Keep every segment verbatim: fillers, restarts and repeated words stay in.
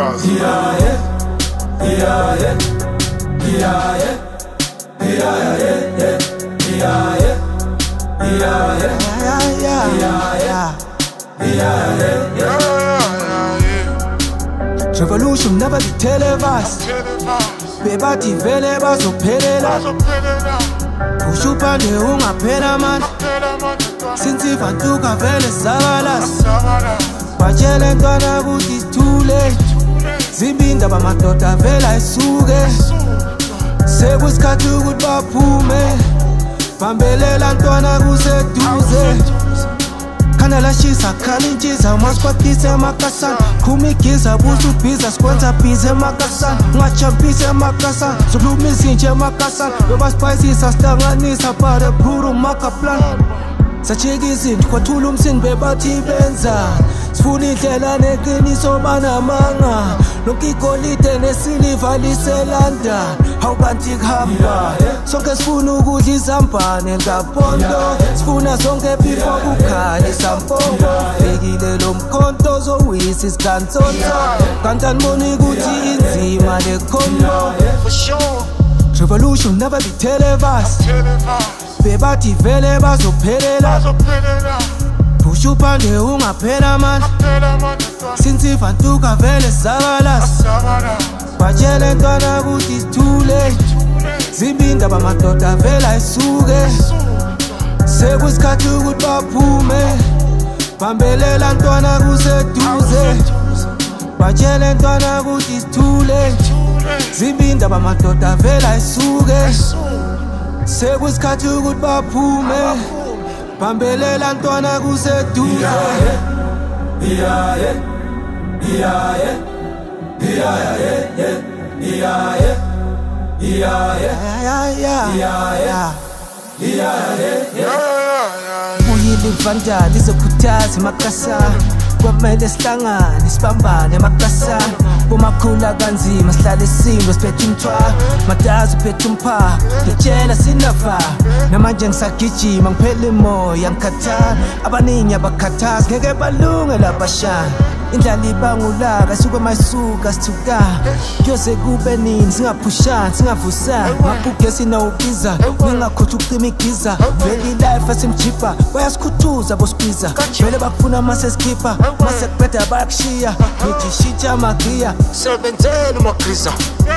Gaza. Yeah, yeah, yeah, yeah, yeah, yeah, yeah, yeah, yeah, yeah, yeah, yeah, yeah. Revolution never be televised. Bebathi vele bazophelela. Ushupande ungaphela man. Since ifantuka vele sabalasa. Batshele ntwana ukuthi it's too late. Zimbinda bamadoda vela isuke. Sekusikhathi ukuthi baphume. Bambelela ntwana kuseduze. Khanda lashisa khali intshiza umasipatise emakasana. Khumigiza busu bhiza skwenza bhiza emakasana. Ungachampisa emakasana zokuluma izinje emakasana. Bebasipayisisa sihlanganisa but phuru makaplan. Sacheka izinto kwathula umsindo bebathi benza. Sifuna indlela neqiniso banamanga. Lonke igolide nesiliva liselanda. Awukanti kuhamba sonke sifuna ukudla izambane ngapondo. Sifuna sonke before kukhanya isampongo. Fikile lo mkhonto zowisa isigantsonto. Kanti aniboni ukuthi inzima le combo. For sure. Revolution never be televised. Bebathi vele bazophelela. Pusha uphande ungaphela man. Since ifantuka vele sabalasa. Batshele ntwana ukuthi it's too late. Zimbinda bamadoda vela isuke. Sekusikhathi ukuthi baphume. Bambelela ntwana kuseduze. Batshele ntwana ukuthi it's too late. Zimbinda bamadoda vela isuke. Sekusikhathi ukuthi baphume. Bambelela ntwana kuseduze. Yeah, yeah, yeah, yeah. Yeah, yeah, yeah, yeah, yeah, yeah, yeah, yeah, yeah, yeah. Buyile ivanda lizokhuthaza emakasana. Kwamele sihlangane sibambane emakasana. Bomakhula kanzima sihlale isindwe siphethe umthwalo. Madazi uphethe umpha ngitshela sinafa. Namanje ngisagijima ngiphela imoya ngikhathala. Abaningi abakhathazi ngeke balunge labashana. Indlala ibangulaka suka mayisuka sithuka. Kuyoze kube nini singaphushani singavusani. Ngakugesi nawubiza ngingakhothi ukucima igiza. Vele life asimjipa bayasikhuthuza bosibiza. Vele bakufuna mase skipper mase kuqeda bayakushiya. Ngithi shitsha amagiya Sebenzela umagriza.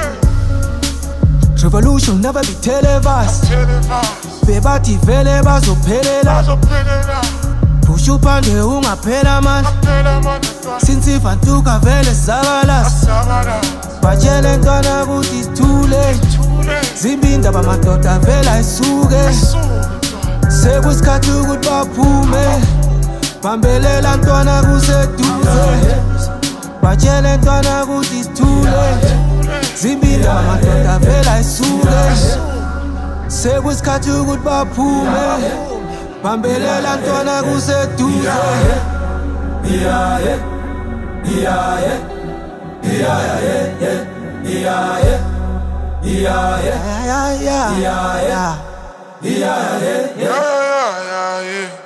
Revolution never be televised. Bebathi vele bazophelela. Pusha uphande ungaphela man. Since ifantuka vele sabalasa. Batshele ntwana ukuthi it's too late. Zimbinda bamadoda vela isuke. Sekusikhathi ukuthi baphume. Bambelela ntwana kuseduze. Batshele ntwana ukuthi it's too late. Zimbinda bamadoda vela isuke. Sekusikhathi ukuthi baphume. Bambelela ntwana kuseduze. Yeah, yeah, yeah, yeah, yeah, yeah, yeah, yeah, yeah, yeah, yeah, yeah, yeah, yeah, yeah, yeah, yeah, yeah, yeah.